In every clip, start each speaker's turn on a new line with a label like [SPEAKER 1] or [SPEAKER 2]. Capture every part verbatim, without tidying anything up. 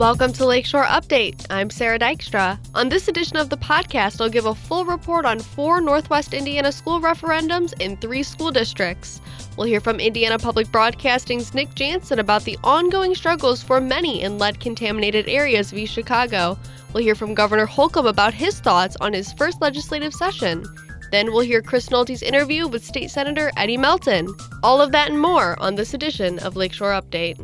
[SPEAKER 1] Welcome to Lakeshore Update. I'm Sarah Dykstra. On this edition of the podcast, I'll give a full report on four Northwest Indiana school referendums in three school districts. We'll hear from Indiana Public Broadcasting's Nick Jansen about the ongoing struggles for many in lead-contaminated areas of East Chicago. We'll hear from Governor Holcomb about his thoughts on his first legislative session. Then we'll hear Chris Nolte's interview with State Senator Eddie Melton. All of that and more on this edition of Lakeshore Update.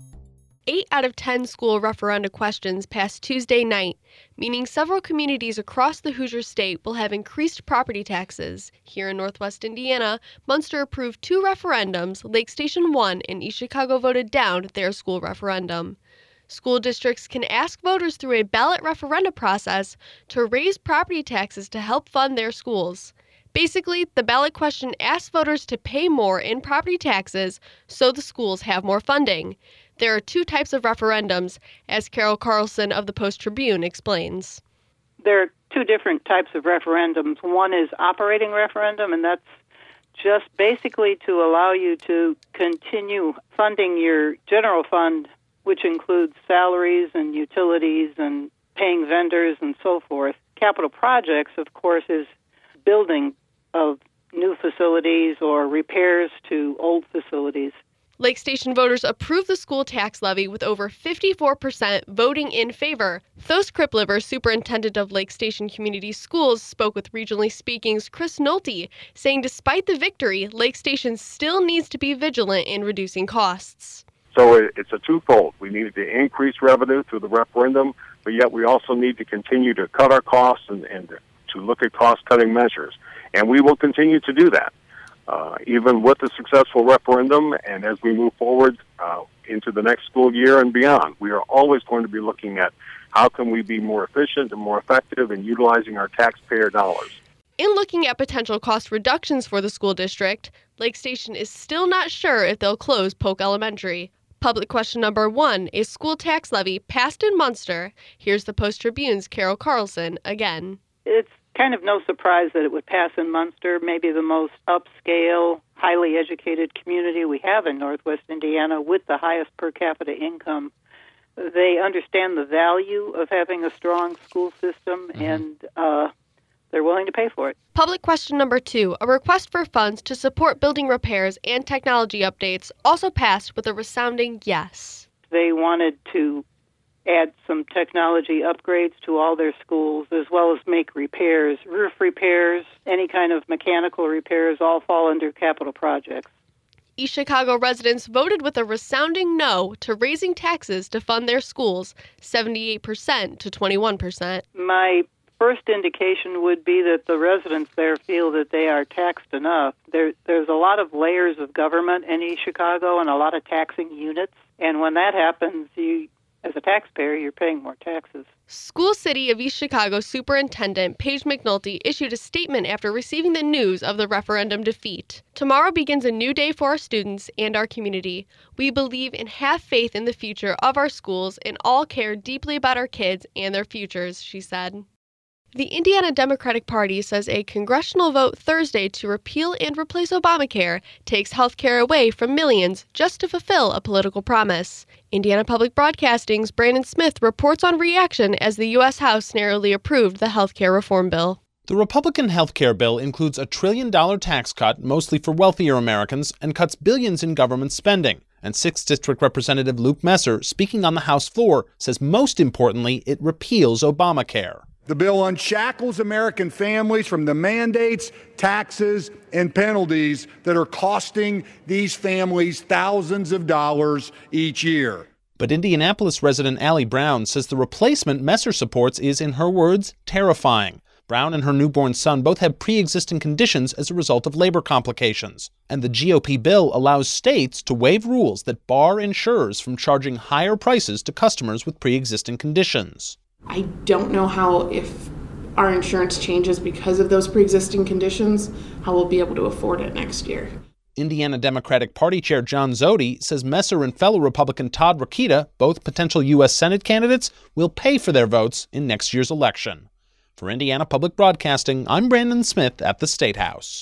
[SPEAKER 1] Eight out of ten school referenda questions passed Tuesday night, meaning several communities across the Hoosier State will have increased property taxes. Here in Northwest Indiana, Munster approved two referendums. Lake Station won, and East Chicago voted down their school referendum. School districts can ask voters through a ballot referenda process to raise property taxes to help fund their schools. Basically, the ballot question asks voters to pay more in property taxes so the schools have more funding. There are two types of referendums, as Carol Carlson of the Post-Tribune explains.
[SPEAKER 2] There are two different types of referendums. One is operating referendum, and that's just basically to allow you to continue funding your general fund, which includes salaries and utilities and paying vendors and so forth. Capital projects, of course, is building of new facilities or repairs to old facilities.
[SPEAKER 1] Lake Station voters approved the school tax levy with over fifty-four percent voting in favor. Thos Kripliver, superintendent of Lake Station Community Schools, spoke with Regionally Speaking's Chris Nolte, saying despite the victory, Lake Station still needs to be vigilant in reducing costs.
[SPEAKER 3] So it's a twofold. We need to increase revenue through the referendum, but yet we also need to continue to cut our costs and, and to look at cost-cutting measures. And we will continue to do that. Uh, even with a successful referendum and as we move forward uh, into the next school year and beyond, we are always going to be looking at how can we be more efficient and more effective in utilizing our taxpayer dollars.
[SPEAKER 1] In looking at potential cost reductions for the school district, Lake Station is still not sure if they'll close Polk Elementary. Public question number one, a school tax levy passed in Munster. Here's the Post-Tribune's Carol Carlson again.
[SPEAKER 2] It's kind of no surprise that it would pass in Munster, maybe the most upscale, highly educated community we have in Northwest Indiana with the highest per capita income. They understand the value of having a strong school system, mm-hmm. and uh, they're willing to pay for it.
[SPEAKER 1] Public question number two, a request for funds to support building repairs and technology updates, also passed with a resounding yes.
[SPEAKER 2] They wanted to add some technology upgrades to all their schools, as well as make repairs. Roof repairs, any kind of mechanical repairs, all fall under capital projects.
[SPEAKER 1] East Chicago residents voted with a resounding no to raising taxes to fund their schools, seventy-eight percent to twenty-one percent.
[SPEAKER 2] My first indication would be that the residents there feel that they are taxed enough. There, there's a lot of layers of government in East Chicago and a lot of taxing units, and when that happens, you as a taxpayer, you're paying more taxes.
[SPEAKER 1] School City of East Chicago Superintendent Paige McNulty issued a statement after receiving the news of the referendum defeat. Tomorrow begins a new day for our students and our community. We believe and have faith in the future of our schools and all care deeply about our kids and their futures, she said. The Indiana Democratic Party says a congressional vote Thursday to repeal and replace Obamacare takes health care away from millions just to fulfill a political promise. Indiana Public Broadcasting's Brandon Smith reports on reaction as the U S House narrowly approved the health care reform bill.
[SPEAKER 4] The Republican health care bill includes a trillion-dollar tax cut, mostly for wealthier Americans, and cuts billions in government spending. And sixth District Representative Luke Messer, speaking on the House floor, says most importantly, it repeals Obamacare.
[SPEAKER 5] The bill unshackles American families from the mandates, taxes, and penalties that are costing these families thousands of dollars each year.
[SPEAKER 4] But Indianapolis resident Allie Brown says the replacement Messer supports is, in her words, terrifying. Brown and her newborn son both have pre-existing conditions as a result of labor complications. And the G O P bill allows states to waive rules that bar insurers from charging higher prices to customers with pre-existing conditions.
[SPEAKER 6] I don't know how, if our insurance changes because of those pre-existing conditions, how we'll be able to afford it next year.
[SPEAKER 4] Indiana Democratic Party Chair John Zodi says Messer and fellow Republican Todd Rokita, both potential U S Senate candidates, will pay for their votes in next year's election. For Indiana Public Broadcasting, I'm Brandon Smith at the State House.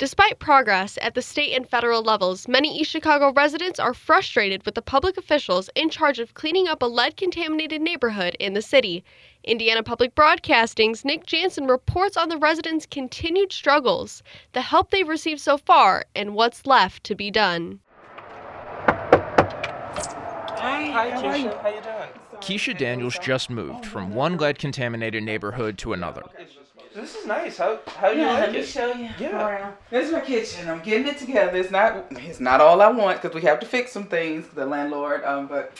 [SPEAKER 1] Despite progress at the state and federal levels, many East Chicago residents are frustrated with the public officials in charge of cleaning up a lead-contaminated neighborhood in the city. Indiana Public Broadcasting's Nick Jansen reports on the residents' continued struggles, the help they've received so far, and what's left to be done.
[SPEAKER 7] Hi, Hi Keisha. How you? How you doing? Keisha Daniels just moved from one lead-contaminated neighborhood to another. This is nice. How how do you
[SPEAKER 8] yeah,
[SPEAKER 7] like
[SPEAKER 8] let
[SPEAKER 7] it?
[SPEAKER 8] me show you
[SPEAKER 7] Yeah.
[SPEAKER 8] around. This is my kitchen. I'm getting it together. It's not it's not all I want because we have to fix some things. The landlord, um, but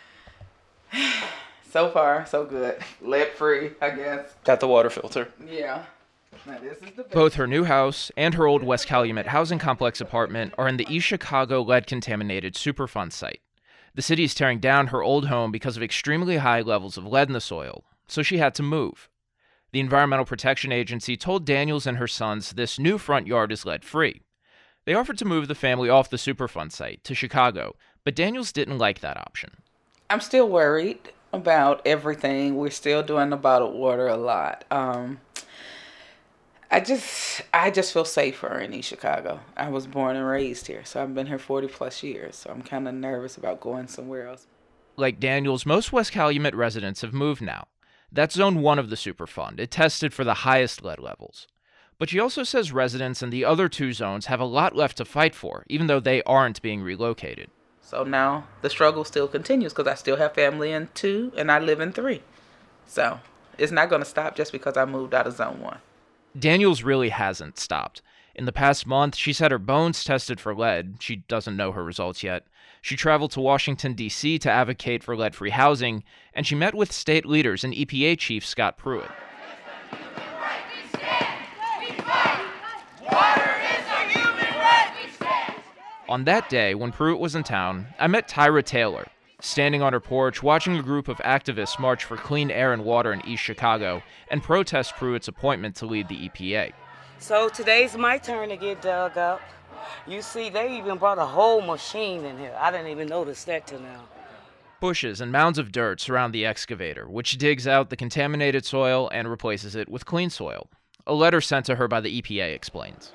[SPEAKER 8] so far so good. Lead free, I guess.
[SPEAKER 7] Got the water filter.
[SPEAKER 8] Yeah. Now this is the best.
[SPEAKER 7] Both her new house and her old West Calumet housing complex apartment are in the East Chicago lead-contaminated Superfund site. The city is tearing down her old home because of extremely high levels of lead in the soil, so she had to move. The Environmental Protection Agency told Daniels and her sons this new front yard is lead-free. They offered to move the family off the Superfund site to Chicago, but Daniels didn't like that option.
[SPEAKER 8] I'm still worried about everything. We're still doing the bottled water a lot. Um, I just I just feel safer in East Chicago. I was born and raised here, so I've been here forty plus years, so I'm kind of nervous about going somewhere else.
[SPEAKER 7] Like Daniels, most West Calumet residents have moved now. That's Zone one of the Superfund. It tested for the highest lead levels. But she also says residents in the other two zones have a lot left to fight for, even though they aren't being relocated.
[SPEAKER 8] So now the struggle still continues because I still have family in two and I live in three. So it's not going to stop just because I moved out of Zone one.
[SPEAKER 7] Daniels really hasn't stopped. In the past month, she's had her bones tested for lead. She doesn't know her results yet. She traveled to Washington, D C to advocate for lead-free housing, and she met with state leaders and E P A Chief Scott Pruitt. On that day, when Pruitt was in town, I met Tyra Taylor, standing on her porch watching a group of activists march for clean air and water in East Chicago and protest Pruitt's appointment to lead the E P A.
[SPEAKER 9] So today's my turn to get dug up. You see, they even brought a whole machine in here. I didn't even notice that till now.
[SPEAKER 7] Bushes and mounds of dirt surround the excavator, which digs out the contaminated soil and replaces it with clean soil. A letter sent to her by the E P A explains.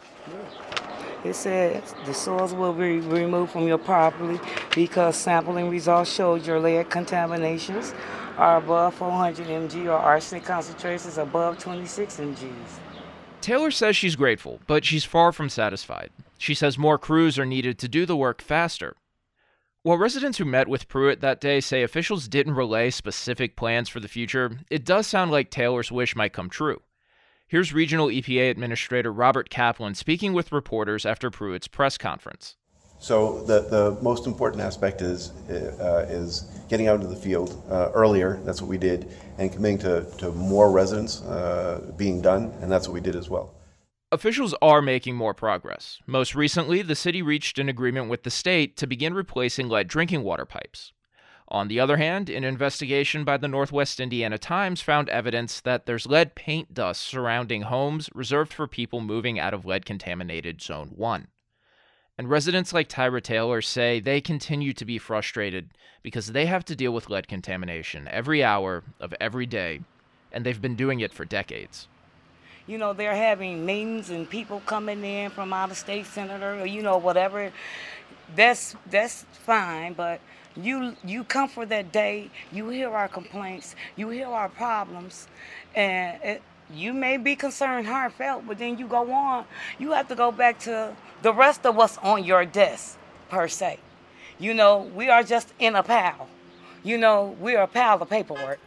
[SPEAKER 9] It says the soils will be removed from your property because sampling results showed your lead contaminations are above four hundred milligrams or arsenic concentrations above twenty-six milligrams.
[SPEAKER 7] Taylor says she's grateful, but she's far from satisfied. She says more crews are needed to do the work faster. While residents who met with Pruitt that day say officials didn't relay specific plans for the future, it does sound like Taylor's wish might come true. Here's Regional E P A Administrator Robert Kaplan speaking with reporters after Pruitt's press conference.
[SPEAKER 10] So the, the most important aspect is uh, is getting out into the field uh, earlier. That's what we did, and committing to, to more residents uh, being done, and that's what we did as well.
[SPEAKER 7] Officials are making more progress. Most recently, the city reached an agreement with the state to begin replacing lead drinking water pipes. On the other hand, an investigation by the Northwest Indiana Times found evidence that there's lead paint dust surrounding homes reserved for people moving out of lead-contaminated Zone one. And residents like Tyra Taylor say they continue to be frustrated because they have to deal with lead contamination every hour of every day, and they've been doing it for decades.
[SPEAKER 9] You know, they're having meetings and people coming in from out of state, senator, or, you know, whatever. That's that's fine, but you you come for that day, you hear our complaints, you hear our problems, and it, you may be concerned, heartfelt, but then you go on. You have to go back to the rest of what's on your desk, per se. You know, we are just in a pile. You know, we are a pile of paperwork.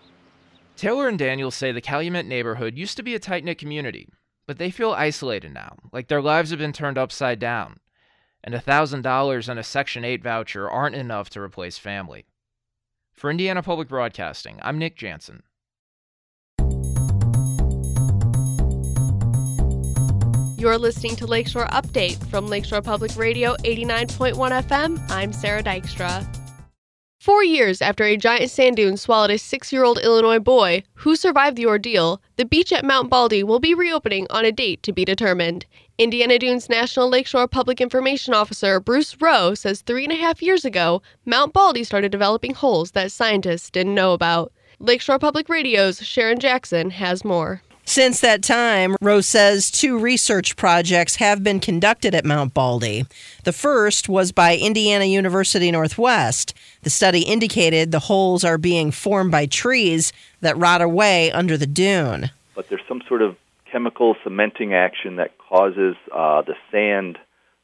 [SPEAKER 7] Taylor and Daniels say the Calumet neighborhood used to be a tight-knit community, but they feel isolated now, like their lives have been turned upside down, and one thousand dollars and a Section eight voucher aren't enough to replace family. For Indiana Public Broadcasting, I'm Nick Jansen.
[SPEAKER 1] You're listening to Lakeshore Update from Lakeshore Public Radio eighty-nine point one F M. I'm Sarah Dykstra. Four years after a giant sand dune swallowed a six-year-old Illinois boy who survived the ordeal, the beach at Mount Baldy will be reopening on a date to be determined. Indiana Dunes National Lakeshore Public Information Officer Bruce Rowe says three and a half years ago, Mount Baldy started developing holes that scientists didn't know about. Lakeshore Public Radio's Sharon Jackson has more.
[SPEAKER 11] Since that time, Rose says two research projects have been conducted at Mount Baldy. The first was by Indiana University Northwest. The study indicated the holes are being formed by trees that rot away under the dune.
[SPEAKER 12] But there's some sort of chemical cementing action that causes uh, the sand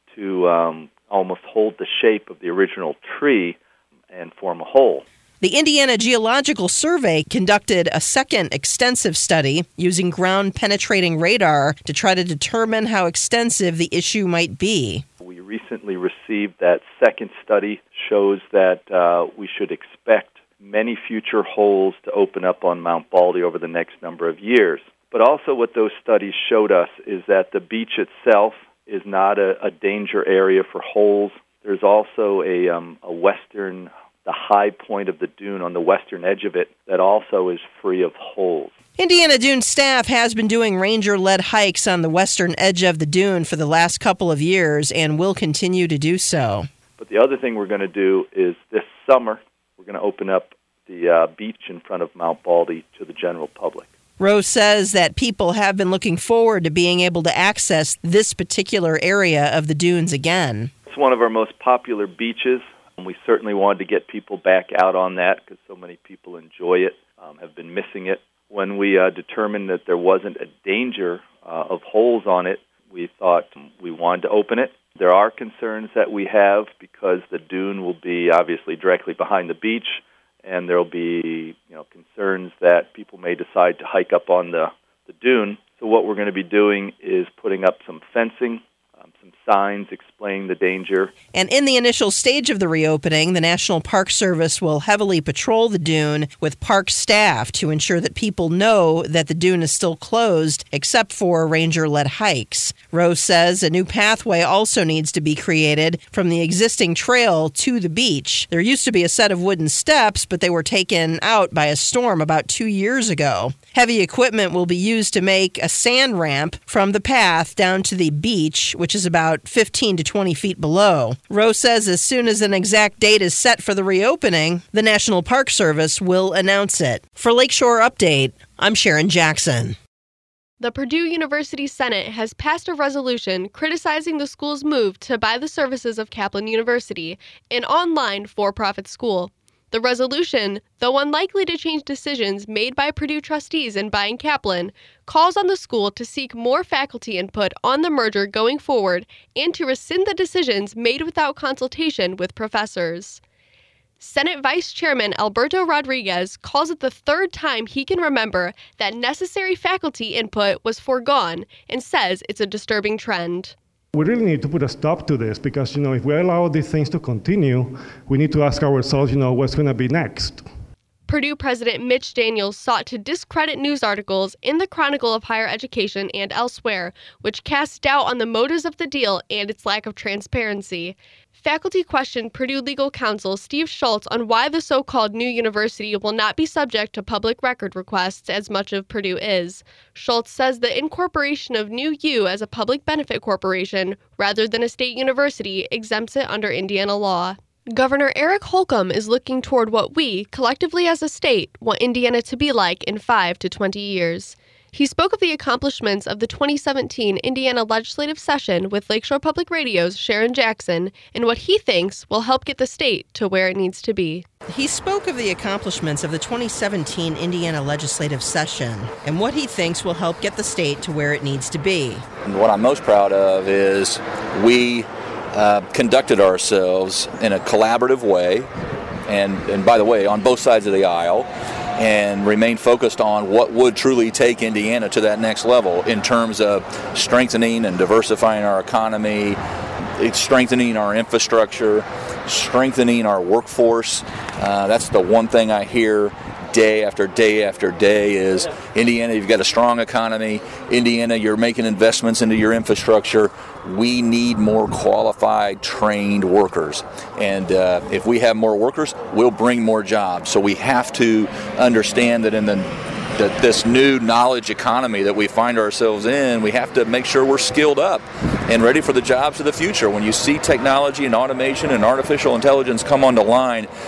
[SPEAKER 12] to um, almost hold the shape of the original tree and form a hole.
[SPEAKER 11] The Indiana Geological Survey conducted a second extensive study using ground-penetrating radar to try to determine how extensive the issue might be.
[SPEAKER 12] We recently received that second study, shows that uh, we should expect many future holes to open up on Mount Baldy over the next number of years. But also what those studies showed us is that the beach itself is not a, a danger area for holes. There's also a, um, a western the high point of the dune on the western edge of it that also is free of holes.
[SPEAKER 11] Indiana Dune staff has been doing ranger-led hikes on the western edge of the dune for the last couple of years and will continue to do so.
[SPEAKER 12] But the other thing we're going to do is this summer, we're going to open up the uh, beach in front of Mount Baldy to the general public.
[SPEAKER 11] Rose says that people have been looking forward to being able to access this particular area of the dunes again.
[SPEAKER 12] It's one of our most popular beaches. We certainly wanted to get people back out on that because so many people enjoy it, um, have been missing it. When we uh, determined that there wasn't a danger uh, of holes on it, we thought we wanted to open it. There are concerns that we have because the dune will be obviously directly behind the beach, and there will be you know concerns that people may decide to hike up on the, the dune. So what we're going to be doing is putting up some fencing, um, some signs explaining the danger.
[SPEAKER 11] And in the initial stage of the reopening, the National Park Service will heavily patrol the dune with park staff to ensure that people know that the dune is still closed except for ranger-led hikes. Rose says a new pathway also needs to be created from the existing trail to the beach. There used to be a set of wooden steps, but they were taken out by a storm about two years ago. Heavy equipment will be used to make a sand ramp from the path down to the beach, which is about fifteen to twenty feet below. Rose says as soon as an exact date is set for the reopening, the National Park Service will announce it. For Lakeshore Update, I'm Sharon Jackson.
[SPEAKER 1] The Purdue University Senate has passed a resolution criticizing the school's move to buy the services of Kaplan University, an online for-profit school. The resolution, though unlikely to change decisions made by Purdue trustees in buying Kaplan, calls on the school to seek more faculty input on the merger going forward and to rescind the decisions made without consultation with professors. Senate Vice Chairman Alberto Rodriguez calls it the third time he can remember that necessary faculty input was foregone and says it's a disturbing trend.
[SPEAKER 13] We really need to put a stop to this because, you know, if we allow these things to continue, we need to ask ourselves, you know, what's going to be next.
[SPEAKER 1] Purdue President Mitch Daniels sought to discredit news articles in the Chronicle of Higher Education and elsewhere, which cast doubt on the motives of the deal and its lack of transparency. Faculty questioned Purdue legal counsel Steve Schultz on why the so-called new university will not be subject to public record requests as much of Purdue is. Schultz says the incorporation of New U as a public benefit corporation rather than a state university exempts it under Indiana law. Governor Eric Holcomb is looking toward what we, collectively as a state, want Indiana to be like in five to twenty years. He spoke of the accomplishments of the twenty seventeen Indiana legislative session with Lakeshore Public Radio's Sharon Jackson and what he thinks will help get the state to where it needs to be.
[SPEAKER 11] He spoke of the accomplishments of the twenty seventeen Indiana legislative session and what he thinks will help get the state to where it needs to be.
[SPEAKER 14] And what I'm most proud of is we uh, conducted ourselves in a collaborative way, and, and by the way, on both sides of the aisle, and remain focused on what would truly take Indiana to that next level in terms of strengthening and diversifying our economy, strengthening our infrastructure, strengthening our workforce. Uh, that's the one thing I hear day after day after day is, Indiana, you've got a strong economy. Indiana, you're making investments into your infrastructure. We need more qualified, trained workers. And uh, if we have more workers, we'll bring more jobs. So we have to understand that in the that this new knowledge economy that we find ourselves in, we have to make sure we're skilled up and ready for the jobs of the future. When you see technology and automation and artificial intelligence come on the line,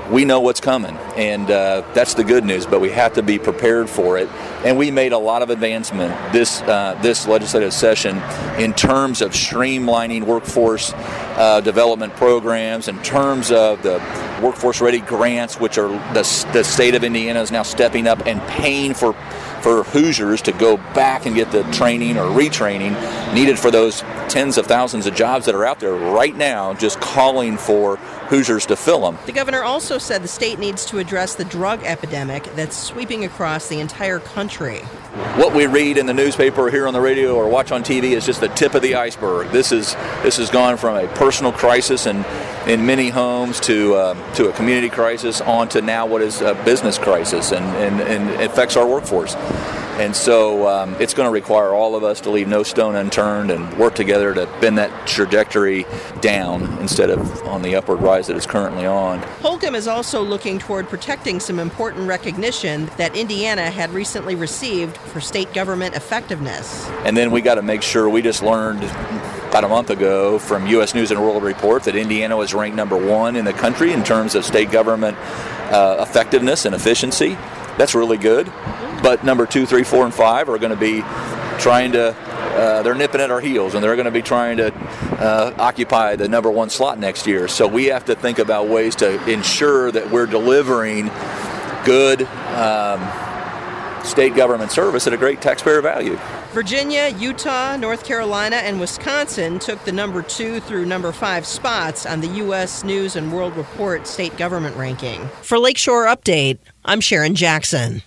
[SPEAKER 14] we know what's coming, and uh, that's the good news, but we have to be prepared for it. And we made a lot of advancement this uh, this legislative session in terms of streamlining workforce uh, development programs, in terms of the Workforce Ready grants, which are the, the state of Indiana is now stepping up and paying for for Hoosiers to go back and get the training or retraining needed for those tens of thousands of jobs that are out there right now, just calling for Hoosiers to fill them.
[SPEAKER 11] The governor also said the state needs to address the drug epidemic that's sweeping across the entire country.
[SPEAKER 14] What we read in the newspaper or hear on the radio or watch on T V is just the tip of the iceberg. This is this has gone from a personal crisis in, in many homes to uh, to a community crisis on to now what is a business crisis, and, and, and it affects our workforce. And so um, it's going to require all of us to leave no stone unturned and work together to bend that trajectory down instead of on the upward rise that it's currently on.
[SPEAKER 11] Holcomb is also looking toward protecting some important recognition that Indiana had recently received for state government effectiveness.
[SPEAKER 14] And then we got to make sure, we just learned about a month ago from U S News and World Report that Indiana was ranked number one in the country in terms of state government uh, effectiveness and efficiency. That's really good. But number two, three, four, and five are going to be trying to, uh, they're nipping at our heels, and they're going to be trying to uh, occupy the number one slot next year. So we have to think about ways to ensure that we're delivering good um, state government service at a great taxpayer value.
[SPEAKER 11] Virginia, Utah, North Carolina, and Wisconsin took the number two through number five spots on the U S News and World Report state government ranking. For Lakeshore Update, I'm Sharon Jackson.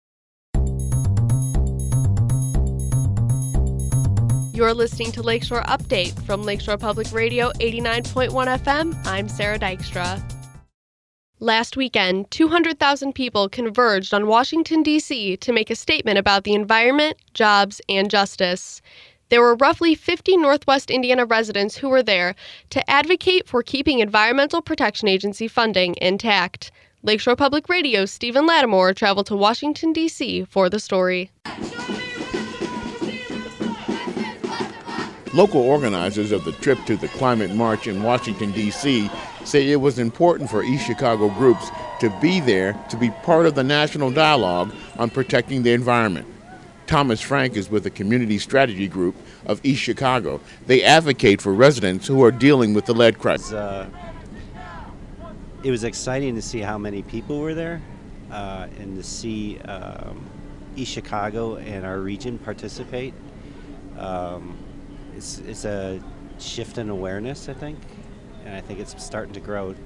[SPEAKER 1] You're listening to Lakeshore Update from Lakeshore Public Radio eighty-nine point one F M. I'm Sarah Dykstra. Last weekend, two hundred thousand people converged on Washington, D C to make a statement about the environment, jobs, and justice. There were roughly fifty Northwest Indiana residents who were there to advocate for keeping Environmental Protection Agency funding intact. Lakeshore Public Radio's Stephen Lattimore traveled to Washington, D C for the story.
[SPEAKER 15] Local organizers of the trip to the Climate March in Washington, D C say it was important for East Chicago groups to be there to be part of the national dialogue on protecting the environment. Thomas Frank is with the Community Strategy Group of East Chicago. They advocate for residents who are dealing with the lead crisis.
[SPEAKER 16] Uh, it was exciting to see how many people were there uh, and to see um, East Chicago and our region participate. Um, It's, it's a shift in awareness, I think, and I think it's starting to grow.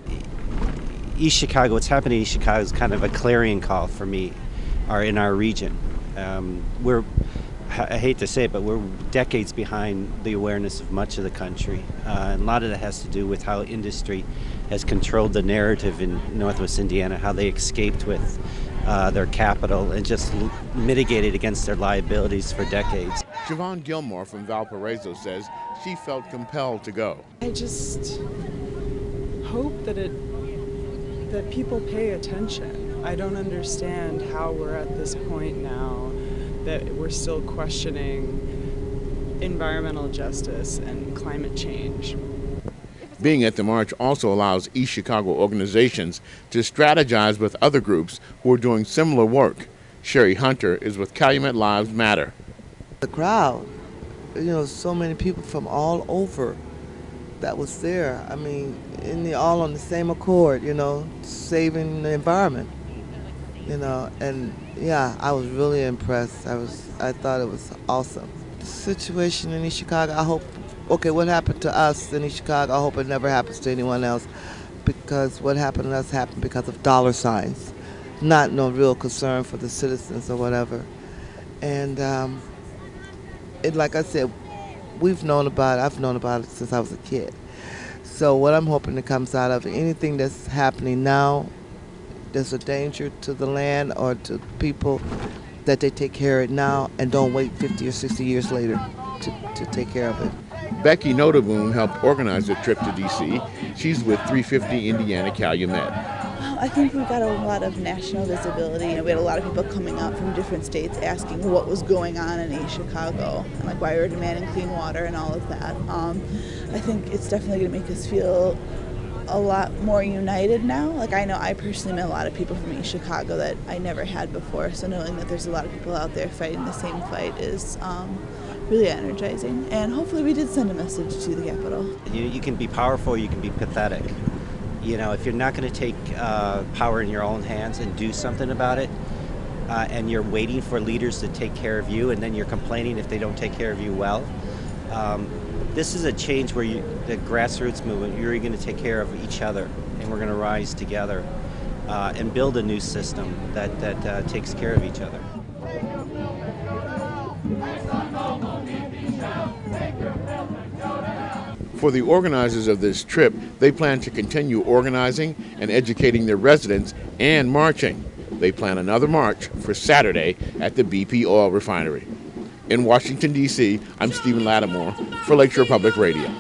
[SPEAKER 16] East Chicago, what's happening in East Chicago is kind of a clarion call for me, or in our region. Um, we're, I hate to say it, but we're decades behind the awareness of much of the country. Uh, and a lot of that has to do with how industry has controlled the narrative in Northwest Indiana, how they escaped with uh, their capital and just l- mitigated against their liabilities for decades.
[SPEAKER 15] Siobhan Gilmore from Valparaiso says she felt compelled to go.
[SPEAKER 17] I just hope that it that people pay attention. I don't understand how we're at this point now that we're still questioning environmental justice and climate change.
[SPEAKER 15] Being at the march also allows East Chicago organizations to strategize with other groups who are doing similar work. Sherry Hunter is with Calumet Lives Matter.
[SPEAKER 18] The crowd, you know, so many people from all over that was there. I mean, in the, all on the same accord, you know, saving the environment, you know, and yeah, I was really impressed. I was, I thought it was awesome. The situation in East Chicago, I hope, okay, what happened to us in East Chicago, I hope it never happens to anyone else, because what happened to us happened because of dollar signs, not no real concern for the citizens or whatever. And, um, It, like I said, we've known about it. I've known about it since I was a kid. So what I'm hoping that comes out of it, anything that's happening now, there's a danger to the land or to people, that they take care of it now and don't wait fifty or sixty years later to, to take care of it.
[SPEAKER 15] Becky Notaboom helped organize the trip to D C. She's with three fifty Indiana Calumet.
[SPEAKER 19] I think we got a lot of national visibility, and we had a lot of people coming out from different states asking what was going on in East Chicago, and like why we were demanding clean water and all of that. Um, I think it's definitely going to make us feel a lot more united now. Like, I know I personally met a lot of people from East Chicago that I never had before, so knowing that there's a lot of people out there fighting the same fight is um, really energizing. And hopefully we did send a message to the Capitol.
[SPEAKER 16] You, you can be powerful, you can be pathetic. You know, if you're not going to take uh, power in your own hands and do something about it, uh, and you're waiting for leaders to take care of you, and then you're complaining if they don't take care of you well, um, this is a change where you, the grassroots movement, you're going to take care of each other, and we're going to rise together uh, and build a new system that, that uh, takes care of each other.
[SPEAKER 15] For the organizers of this trip, they plan to continue organizing and educating their residents and marching. They plan another march for Saturday at the B P Oil Refinery. In Washington, D C, I'm Stephen Lattimore for Lakeshore Public Radio.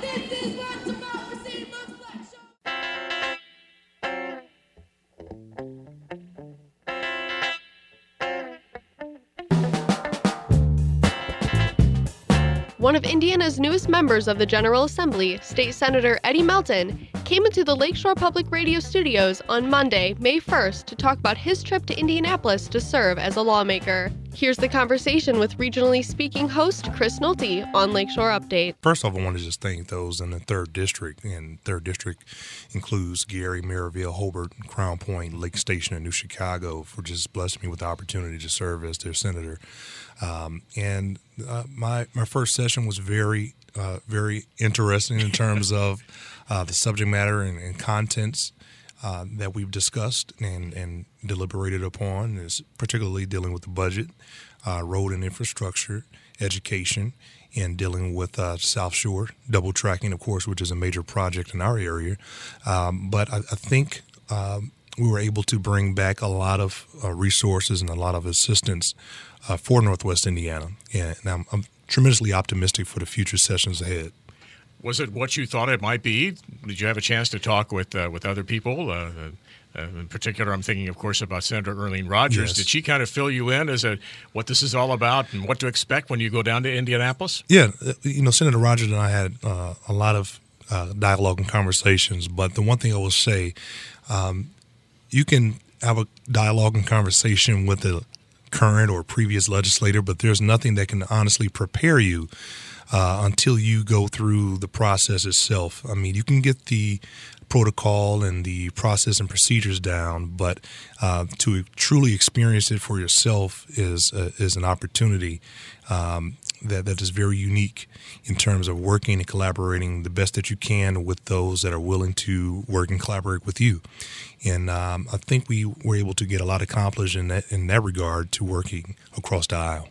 [SPEAKER 1] One of Indiana's newest members of the General Assembly, State Senator Eddie Melton, came into the Lakeshore Public Radio studios on Monday, May first, to talk about his trip to Indianapolis to serve as a lawmaker. Here's the conversation with regionally speaking host Chris Nolte on Lakeshore Update.
[SPEAKER 20] First off, I want to just thank those in the third District, and third District includes Gary, Maryville, Hobart, Crown Point, Lake Station, and New Chicago, for just blessing me with the opportunity to serve as their senator. Um, and uh, my my first session was very, uh, very interesting in terms of uh, the subject matter and, and contents uh, that we've discussed and, and deliberated upon, is particularly dealing with the budget, uh, road and infrastructure, education, and dealing with uh, South Shore, double tracking, of course, which is a major project in our area. Um, but I, I think um, we were able to bring back a lot of uh, resources and a lot of assistance uh, for Northwest Indiana, and I'm, I'm tremendously optimistic for the future sessions ahead.
[SPEAKER 21] Was it what you thought it might be? Did you have a chance to talk with uh, with other people? Uh, uh, in particular, I'm thinking, of course, about Senator Earlene Rogers.
[SPEAKER 20] Yes.
[SPEAKER 21] Did she kind of fill you in as a what this is all about and what to expect when you go down to Indianapolis?
[SPEAKER 20] Yeah, you know, Senator Rogers and I had uh, a lot of uh, dialogue and conversations, but the one thing I will say, um, you can have a dialogue and conversation with the current or previous legislator, but there's nothing that can honestly prepare you uh, until you go through the process itself. I mean, you can get the protocol and the process and procedures down, but uh, to truly experience it for yourself is uh, is an opportunity um, that that is very unique in terms of working and collaborating the best that you can with those that are willing to work and collaborate with you. And um, I think we were able to get a lot accomplished in that in that regard to working across the aisle.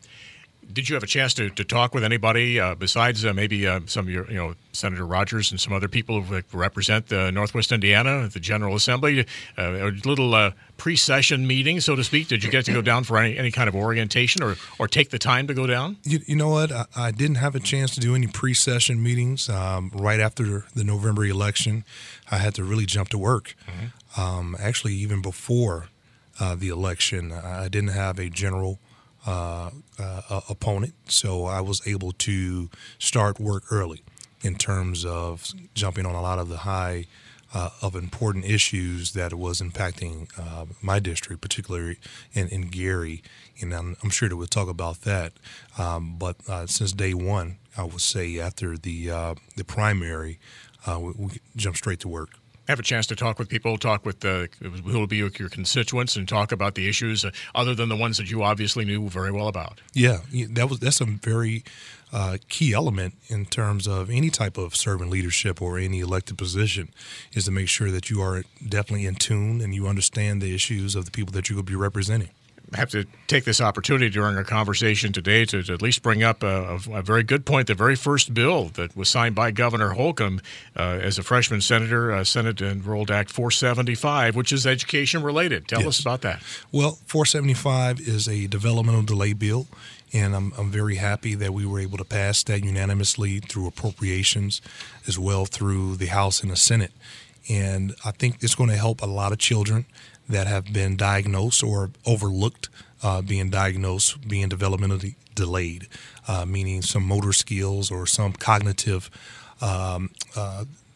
[SPEAKER 21] Did you have a chance to, to talk with anybody uh, besides uh, maybe uh, some of your, you know, Senator Rogers and some other people who represent uh, Northwest Indiana at the General Assembly? Uh, a little uh, pre-session meeting, so to speak. Did you get to go down for any, any kind of orientation or, or take the time to go down?
[SPEAKER 20] You, you know what? I, I didn't have a chance to do any pre-session meetings. Um, right after the November election, I had to really jump to work. Mm-hmm. Um, actually, even before uh, the election, I didn't have a general Uh, uh, opponent, so I was able to start work early in terms of jumping on a lot of the high uh, of important issues that was impacting uh, my district, particularly in, in Gary, and I'm, I'm sure that we'll talk about that. Um, but uh, since day one, I would say after the uh, the primary, uh, we, we jumped straight to work.
[SPEAKER 21] Have a chance to talk with people, talk with uh, who will be your constituents, and talk about the issues uh, other than the ones that you obviously knew very well about.
[SPEAKER 20] Yeah, that was that's a very uh, key element in terms of any type of servant leadership or any elected position, is to make sure that you are definitely in tune and you understand the issues of the people that you will be representing.
[SPEAKER 21] I have to take this opportunity during our conversation today to, to at least bring up a, a very good point. The very first bill that was signed by Governor Holcomb uh, as a freshman senator, uh, Senate Enrolled Act four seventy-five, which is education related. Tell yes. us about that.
[SPEAKER 20] Well, four seventy-five is a developmental delay bill, and I'm, I'm very happy that we were able to pass that unanimously through appropriations as well through the House and the Senate. And I think it's going to help a lot of children that have been diagnosed or overlooked uh, being diagnosed, being developmentally delayed, uh, meaning some motor skills or some cognitive um, uh,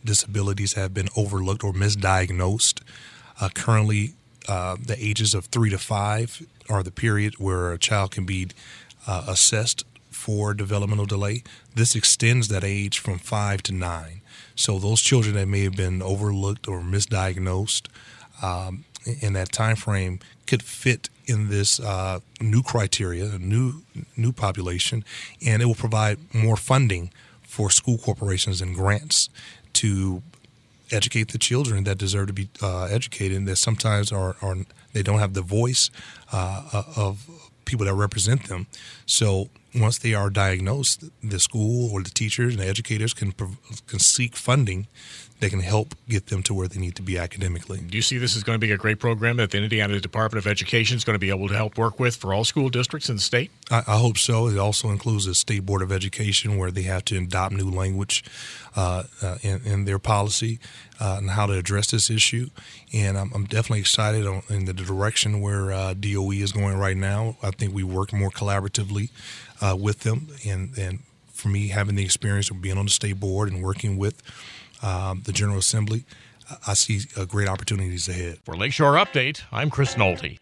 [SPEAKER 20] disabilities have been overlooked or misdiagnosed. Uh, currently, uh, the ages of three to five are the period where a child can be uh, assessed for developmental delay. This extends that age from five to nine. So those children that may have been overlooked or misdiagnosed um, in that time frame could fit in this uh, new criteria, a new new population, and it will provide more funding for school corporations and grants to educate the children that deserve to be uh, educated, and that sometimes are, are they don't have the voice uh, of people that represent them. So once they are diagnosed, the school or the teachers and the educators can can seek funding that can help get them to where they need to be academically.
[SPEAKER 21] Do you see this is going to be a great program that the Indiana Department of Education is going to be able to help work with for all school districts in the state?
[SPEAKER 20] I, I hope so. It also includes the State Board of Education, where they have to adopt new language uh, uh, in, in their policy uh, and how to address this issue. And I'm, I'm definitely excited on, in the direction where uh, D O E is going right now. I think we work more collaboratively uh, with them. And, and for me, having the experience of being on the state board and working with Um, the General Assembly, I see uh, great opportunities ahead.
[SPEAKER 21] For Lakeshore Update, I'm Chris Nolte.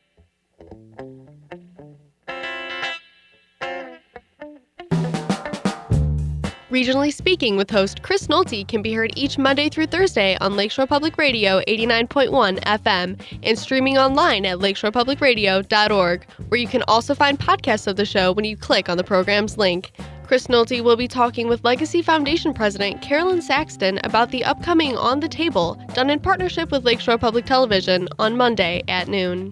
[SPEAKER 1] Regionally Speaking with host Chris Nolte can be heard each Monday through Thursday on Lakeshore Public Radio eighty-nine point one F M and streaming online at lakeshore public radio dot org, where you can also find podcasts of the show when you click on the program's link. Chris Nolte will be talking with Legacy Foundation President Carolyn Saxton about the upcoming On the Table, done in partnership with Lakeshore Public Television, on Monday at noon.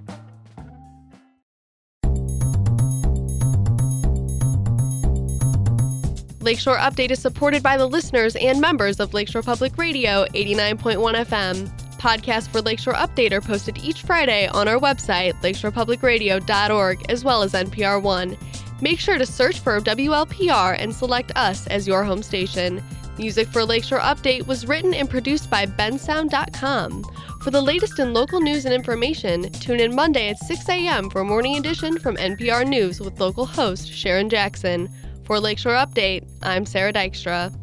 [SPEAKER 1] Lakeshore Update is supported by the listeners and members of Lakeshore Public Radio eighty-nine point one F M. Podcasts for Lakeshore Update are posted each Friday on our website, lakeshore public radio dot org, as well as N P R One. Make sure to search for W L P R and select us as your home station. Music for Lakeshore Update was written and produced by ben sound dot com. For the latest in local news and information, tune in Monday at six a.m. for Morning Edition from N P R News with local host Sharon Jackson. For Lakeshore Update, I'm Sarah Dykstra.